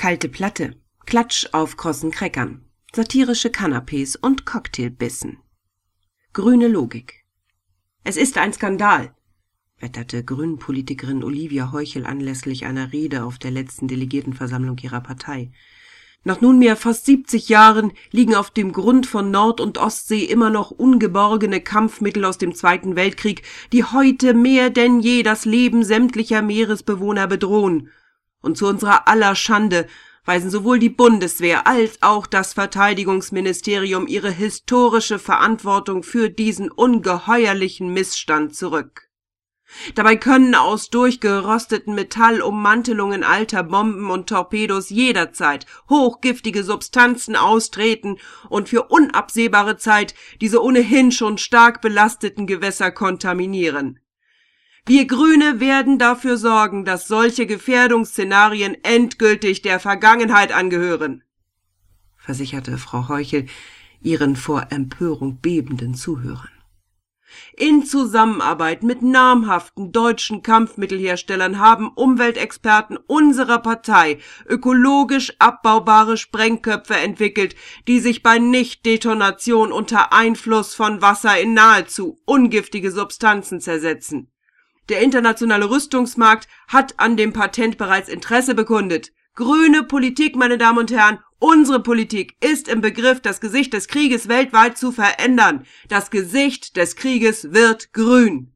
Kalte Platte, Klatsch auf krossen Crackern, satirische Canapés und Cocktailbissen. Grüne Logik. Es ist ein Skandal, wetterte Grünen-Politikerin Olivia Heuchel anlässlich einer Rede auf der letzten Delegiertenversammlung ihrer Partei. Nach nunmehr fast 70 Jahren liegen auf dem Grund von Nord- und Ostsee immer noch ungeborgene Kampfmittel aus dem Zweiten Weltkrieg, die heute mehr denn je das Leben sämtlicher Meeresbewohner bedrohen. Und zu unserer aller Schande weisen sowohl die Bundeswehr als auch das Verteidigungsministerium ihre historische Verantwortung für diesen ungeheuerlichen Missstand zurück. Dabei können aus durchgerosteten Metallummantelungen alter Bomben und Torpedos jederzeit hochgiftige Substanzen austreten und für unabsehbare Zeit diese ohnehin schon stark belasteten Gewässer kontaminieren. Wir Grüne werden dafür sorgen, dass solche Gefährdungsszenarien endgültig der Vergangenheit angehören, versicherte Frau Heuchel ihren vor Empörung bebenden Zuhörern. In Zusammenarbeit mit namhaften deutschen Kampfmittelherstellern haben Umweltexperten unserer Partei ökologisch abbaubare Sprengköpfe entwickelt, die sich bei Nichtdetonation unter Einfluss von Wasser in nahezu ungiftige Substanzen zersetzen. Der internationale Rüstungsmarkt hat an dem Patent bereits Interesse bekundet. Grüne Politik, meine Damen und Herren, unsere Politik ist im Begriff, das Gesicht des Krieges weltweit zu verändern. Das Gesicht des Krieges wird grün.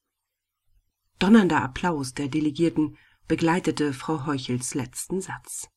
Donnernder Applaus der Delegierten begleitete Frau Heuchels letzten Satz.